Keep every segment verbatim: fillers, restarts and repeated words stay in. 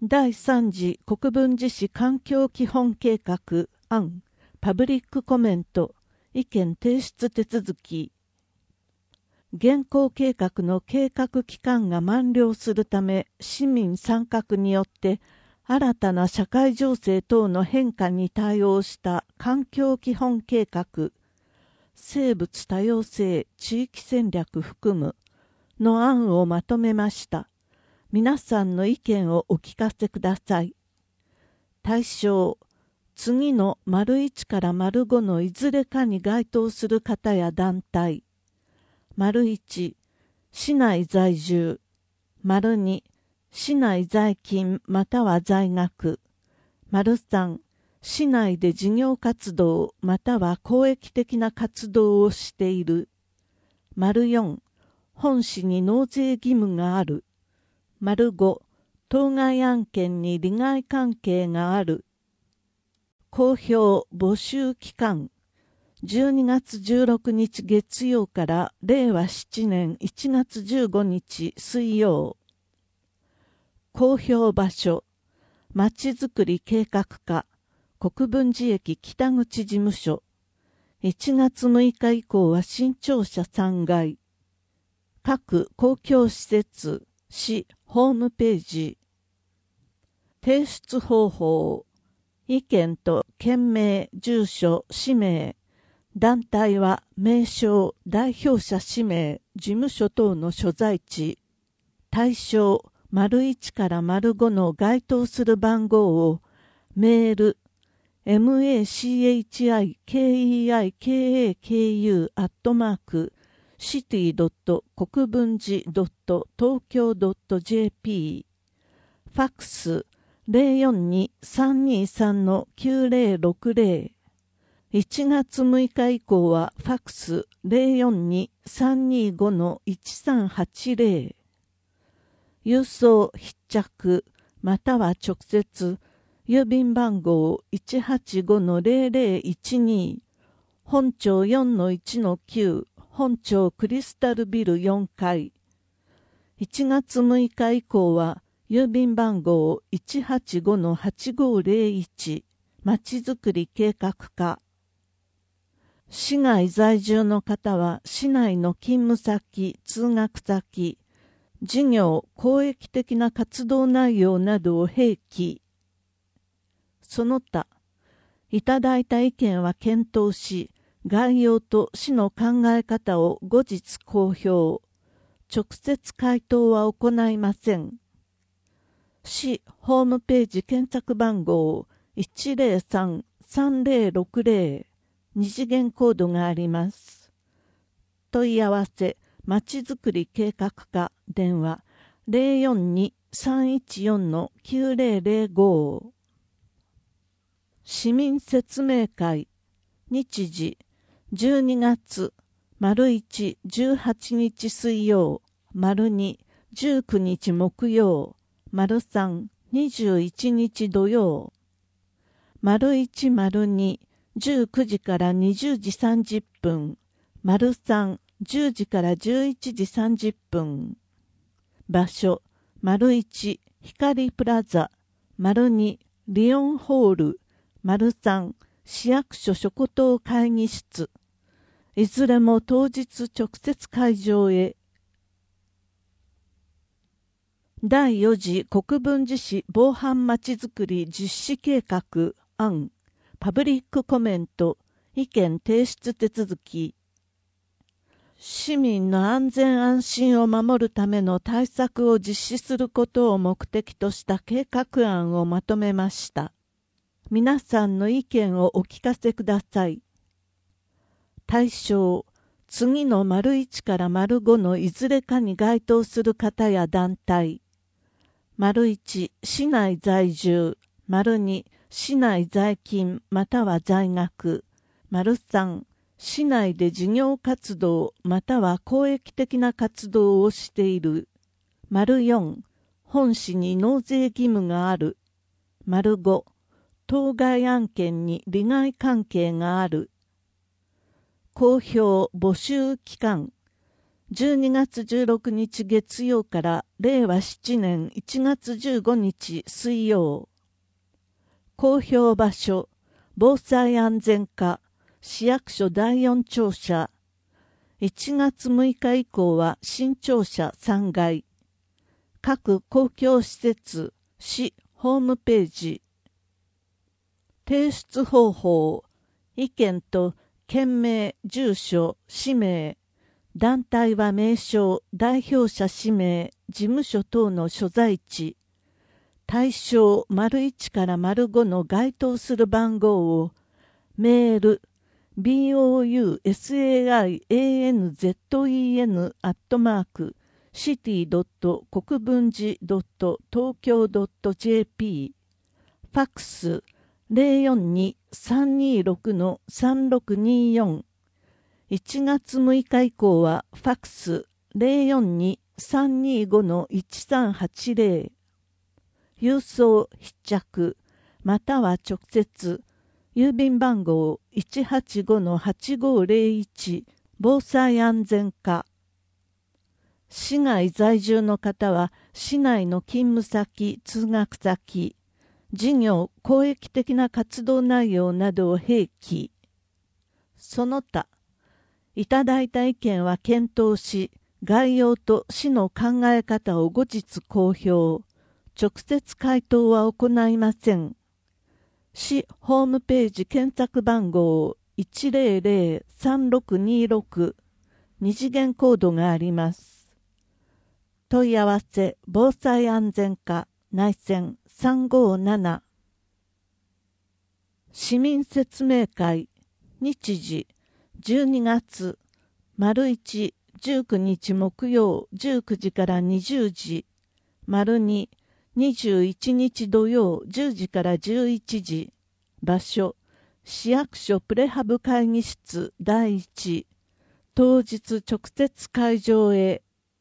第三次国分寺市環境基本計画案パブリックコメント意見提出手続き。現行計画の計画期間が満了するため、市民参画によって新たな社会情勢等の変化に対応した環境基本計画、生物多様性地域戦略含むの案をまとめました。皆さんの意見をお聞かせください。対象、次の丸いちから丸ごのいずれかに該当する方や団体。丸いち、市内在住。丸に、市内在勤または在学。丸さん、市内で事業活動または公益的な活動をしている。丸よん、本市に納税義務がある。丸ご、当該案件に利害関係がある。公表募集期間じゅうにがつじゅうろくにち月曜かられいわななねんいちがつじゅうごにち水曜。公表場所まちづくり計画課国分寺駅北口事務所。いちがつむいか以降は新庁舎さんがい。各公共施設市ホームページ。提出方法意見と件名、住所、氏名。団体は名称、代表者氏名、事務所等の所在地。対象、丸いちから丸ごの該当する番号をメール、machikeiikaku アットマーク シティ ドット 国分寺 ドット 東京 ドット ジェーピー ファックス ゼロよんに さんにさん きゅうぜろろくぜろ いちがつむいか以降はファックス ゼロよんに さんにご いちさんはちぜろ 郵送必着または直接郵便番号 いちはちごのゼロゼロいちに 本町 よんのいちのきゅう 本町クリスタルビルよんかい。いちがつむいか以降は郵便番号 いちはちごのはちごゼロいち まちづくり計画課。市外在住の方は市内の勤務先、通学先、事業、公益的な活動内容などを併記。その他、いただいた意見は検討し、概要と市の考え方を後日公表。直接回答は行いません。市ホームページ検索番号 いちぜろさん さんぜろろくぜろ 二次元コードがあります。問い合わせ、まちづくり計画課電話 ゼロよんに さんいちよん きゅうぜろぜろご。市民説明会日時じゅうにがつ丸いち、じゅうはちにち水曜丸に、じゅうくにち木曜丸さん、にじゅういちにち土曜丸いち、丸に、じゅうくじからにじゅうじさんじゅっぷん丸さん、じゅうじからじゅういちじさんじゅっぷん場所丸いち、光プラザ丸に、リオンホール丸さん、市役所食堂会議室。いずれも当日直接会場へ。だいよん次国分寺市防犯まちづくり実施計画案パブリックコメント意見提出手続き。市民の安全安心を守るための対策を実施することを目的とした計画案をまとめました。皆さんの意見をお聞かせください。対象、次の丸いちから丸ごのいずれかに該当する方や団体。丸いち、市内在住。丸に、市内在勤または在学。丸さん、市内で事業活動または公益的な活動をしている。丸よん、本市に納税義務がある。丸ご、当該案件に利害関係がある。公表募集期間じゅうにがつじゅうろくにち月曜かられいわななねんいちがつじゅうごにち水曜。公表場所、防災安全課、市役所だいよん庁舎。いちがつむいか以降は新庁舎さんがい。各公共施設、市ホームページ。提出方法、意見と県名、住所、氏名、団体は名称、代表者氏名、事務所等の所在地、対象丸いちから丸ごの該当する番号を、メール、ボウサイアンゼットイーエヌ アットマーク、シティドットコクブンジドット東京ドットジェーピー、ファックス、ゼロよんに さんにろく さんろくによん。いちがつむいか以降はファックス ゼロよんに さんにご いちさんはちゼロ。郵送必着または直接郵便番号 いちはちごのはちごゼロいち 防災安全課。市外在住の方は市内の勤務先、通学先、事業、公益的な活動内容などを併記。その他、いただいた意見は検討し、概要と市の考え方を後日公表。直接回答は行いません。市ホームページ検索番号 いちゼロゼロ さんろくにろく、二次元コードがあります。問い合わせ防災安全課内線さんごなな。市民説明会日時じゅうにがつ丸いち、じゅうくにち木曜じゅうくじからにじゅうじ、丸に、にじゅういちにち土曜じゅうじからじゅういちじ、場所、市役所プレハブ会議室だいいち、当日直接会場へ。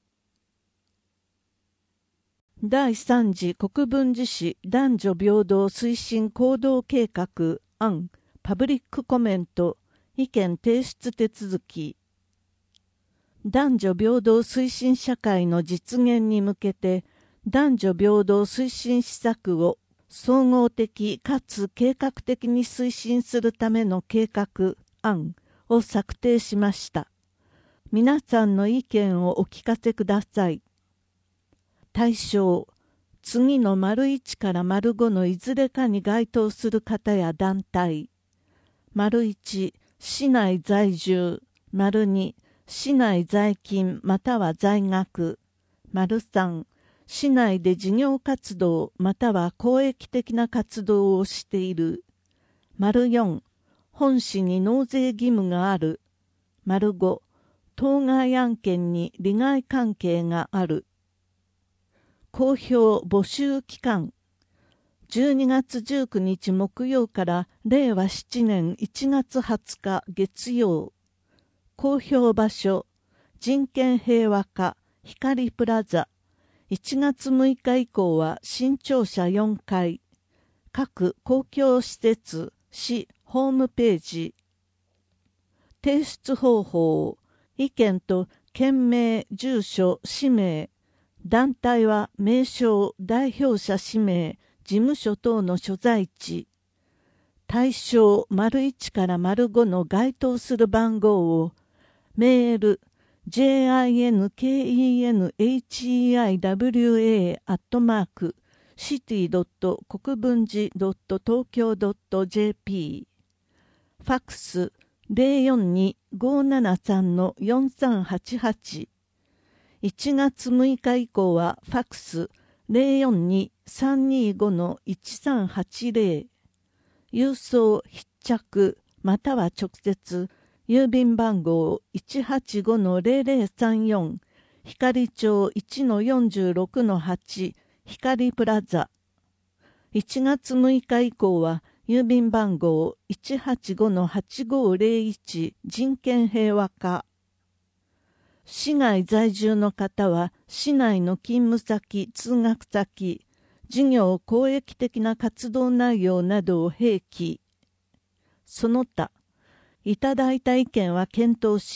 だいさん次国分寺市男女平等推進行動計画案パブリックコメント意見提出手続き。男女平等推進社会の実現に向けて男女平等推進施策を総合的かつ計画的に推進するための計画案を策定しました。皆さんの意見をお聞かせください。対象、次の丸いちから丸ごのいずれかに該当する方や団体。丸いち、市内在住。丸に、市内在勤または在学。丸さん、市内で事業活動または公益的な活動をしている。丸よん、本市に納税義務がある。丸ご、当該案件に利害関係がある。公表募集期間じゅうにがつじゅうくにち木曜かられいわななねんいちがつはつか月曜。公表場所人権平和課光プラザ。いちがつむいか以降は新庁舎よんかい。各公共施設市ホームページ。提出方法意見と県名住所氏名。団体は名称代表者氏名事務所等の所在地。対象丸いちから丸ごの該当する番号をメール ジェイアイエヌケーイーエヌエイチイーアイダブリューエー アットマークシティドットコクブンジドット東京ドットジェーピー。ファックスゼロよんに ごーななさんのよんさんはちはち。いちがつむいか以降はファックスゼロよんに さんにごのいちさんはちゼロ。郵送必着または直接郵便番号 いちはちごのゼロゼロさんよん 光町 いちのよんじゅうろくのはち 光プラザ。いちがつむいか以降は郵便番号 いちはちごのはちごゼロいち 人権平和課。市外在住の方は市内の勤務先、通学先、事業公益的な活動内容などを併記。その他、いただいた意見は検討し、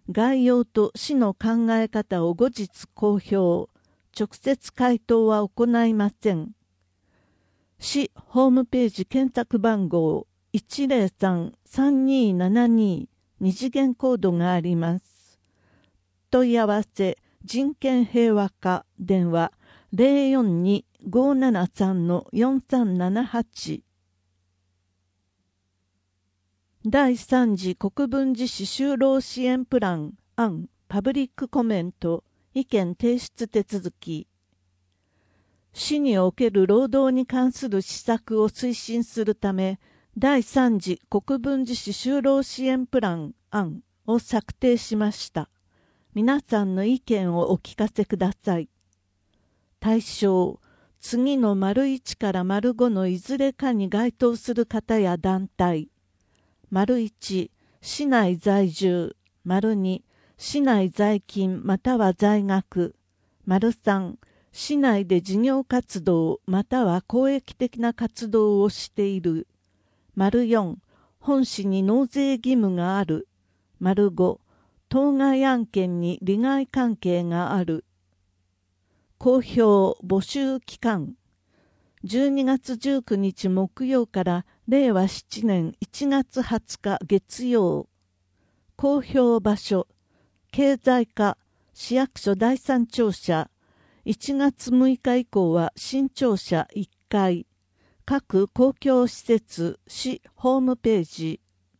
概要と市の考え方を後日公表、直接回答は行いません。市ホームページ検索番号 いちゼロさん さんにーななにー 二次元コードがあります。問い合わせ人権平和課電話 ゼロよんに ごーななさん よんさんななはち。第三次国分寺市就労支援プラン案パブリックコメント意見提出手続き。市における労働に関する施策を推進するため、第三次国分寺市就労支援プラン案を策定しました。皆さんの意見をお聞かせください。対象、次の丸いちから丸ごのいずれかに該当する方や団体。丸いち、市内在住。丸に、市内在勤または在学。丸さん、市内で事業活動または公益的な活動をしている。丸よん、本市に納税義務がある。丸ご、当該案件に利害関係がある。公表募集期間。じゅうにがつじゅうくにち木曜かられいわなねんいちがつはつか月曜。公表場所。経済課市役所だいさん庁舎。いちがつむいか以降は新庁舎いっかい。各公共施設市ホームページ。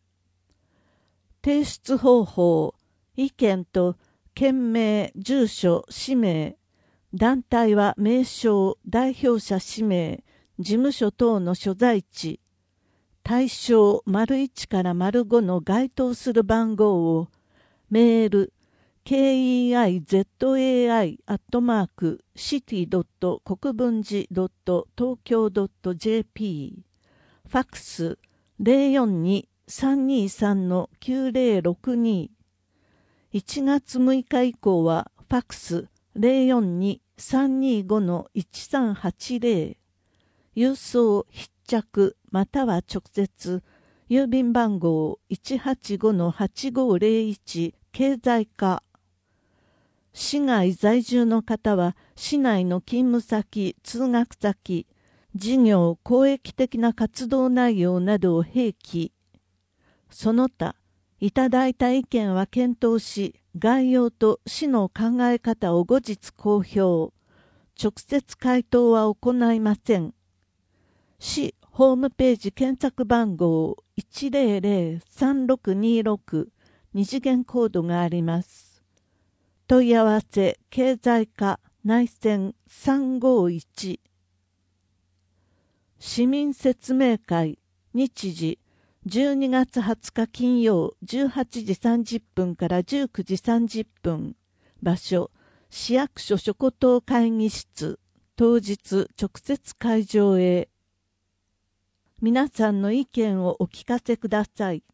提出方法。意見と県名、住所、氏名。団体は名称、代表者氏名、事務所等の所在地。対象丸いちから丸ごの該当する番号をメールケイアイゼットエーアイ アットマーク シティ ドット 国分寺 ドット 東京 ドット ジェーピー ファックス ゼロよんに さんにーさん きゅうゼロろくに いちがつむいか以降はファックス ゼロよんに さんにーご いちさんはちゼロ 郵送必着または直接郵便番号 いちはちご はちごゼロいち 経済課。市外在住の方は市内の勤務先、通学先、事業、公益的な活動内容などを併記。その他、いただいた意見は検討し、概要と市の考え方を後日公表。直接回答は行いません。市ホームページ検索番号 いちゼロゼロ さんろくにろく 二次元コードがあります。問い合わせ経済課内線さんごいち。市民説明会日時じゅうにがつはつか金曜じゅうはちじさんじゅっぷんからじゅうくじさんじゅっぷん。場所市役所諸古島会議室。当日直接会場へ。皆さんの意見をお聞かせください。